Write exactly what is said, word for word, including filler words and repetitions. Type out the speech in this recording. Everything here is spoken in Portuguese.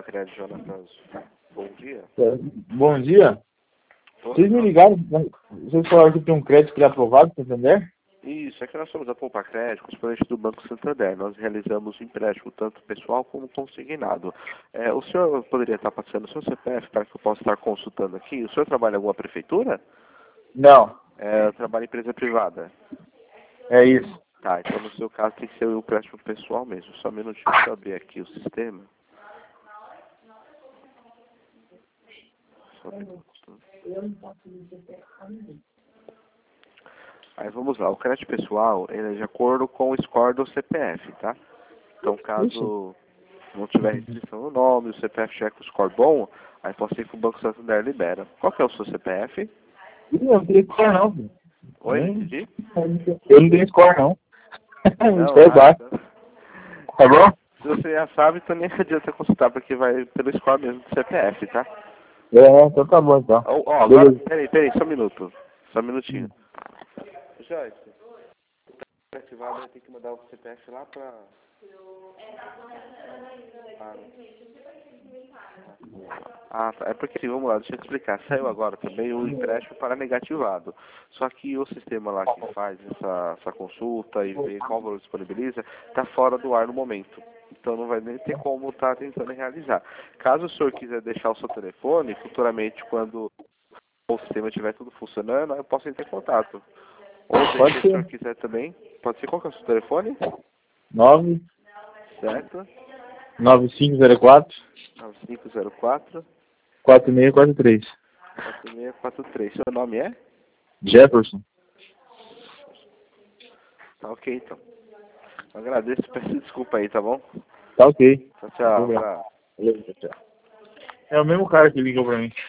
Crédito, Jonatas. Bom dia. É, bom dia. Tô... Vocês me ligaram, vocês falaram que tem um crédito que é aprovado, Santander? Isso, é que nós somos a Poupa Crédito, correspondente do Banco Santander. Nós realizamos empréstimo tanto pessoal como consignado. É, o senhor poderia estar passando o seu C P F para que eu possa estar consultando aqui? O senhor trabalha em alguma prefeitura? Não, É, eu trabalho em empresa privada. é isso. Tá, então no seu caso tem que ser o empréstimo pessoal mesmo. Só um minutinho, deixa eu abrir aqui o sistema. Só um minuto. Aí vamos lá, o crédito pessoal ele é de acordo com o score do C P F, tá? Então caso não tiver restrição no nome, o C P F checa o score bom, aí pode ser que o Banco Santander libera. Qual que é o seu C P F? Ih, eu não tenho score não, filho. Oi, Nem- entendi? Eu não tenho score não. Não, Isso é ah, baixo. então, Tá bom? se você já sabe, então nem adianta consultar, porque vai pelo score mesmo do C P F, tá? É, então tá bom então. Ó, ó, agora, Beleza. peraí, peraí, só um minuto. Só um minutinho. Joyce, ativado, tem que mandar o C P F lá pra... Ah, ah, tá. É porque, assim, vamos lá, deixa eu te explicar. Saiu agora também o empréstimo para negativado. Só que o sistema lá que faz essa, essa consulta e vê qual valor disponibiliza, está fora do ar no momento. Então não vai nem ter como estar tentando realizar. Caso o senhor quiser deixar o seu telefone, futuramente, quando o sistema estiver tudo funcionando, eu posso entrar em contato. Ou se Pode o senhor ser. quiser também, pode ser qual que é o seu telefone? nove Certo? nove cinco zero quatro nove cinco zero quatro quatro seis quatro três. quatro seis quatro três. Seu nome é? Jefferson. Tá ok, então. Eu agradeço, peço desculpa aí, tá bom? Tá ok. Tchau, tchau. Problema. Abraço. Beleza, tchau. É o mesmo cara que ligou pra mim.